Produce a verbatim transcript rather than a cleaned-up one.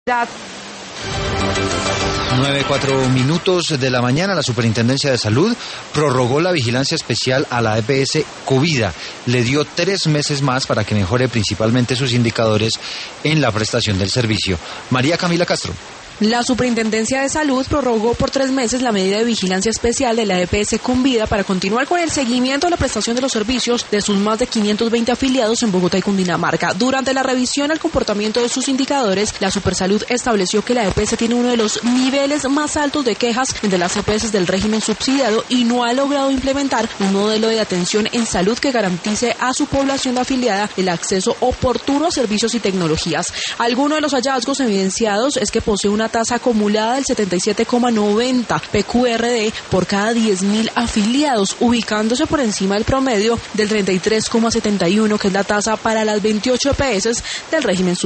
nueve, cuatro minutos de la mañana, la Superintendencia de Salud prorrogó la vigilancia especial a la E P S Covida. Le dio tres meses más para que mejore principalmente sus indicadores en la prestación del servicio. María Camila Castro. La Superintendencia de Salud prorrogó por tres meses la medida de vigilancia especial de la E P S Convida para continuar con el seguimiento de la prestación de los servicios de sus más de quinientos veinte afiliados en Bogotá y Cundinamarca. Durante la revisión al comportamiento de sus indicadores, la Supersalud estableció que la E P S tiene uno de los niveles más altos de quejas entre las E P S del régimen subsidiado y no ha logrado implementar un modelo de atención en salud que garantice a su población afiliada el acceso oportuno a servicios y tecnologías. Algunos de los hallazgos evidenciados es que posee una tasa acumulada del setenta y siete coma noventa P Q R D por cada diez mil afiliados, ubicándose por encima del promedio del treinta y tres coma setenta y uno, que es la tasa para las veintiocho E P S del régimen subsidiado.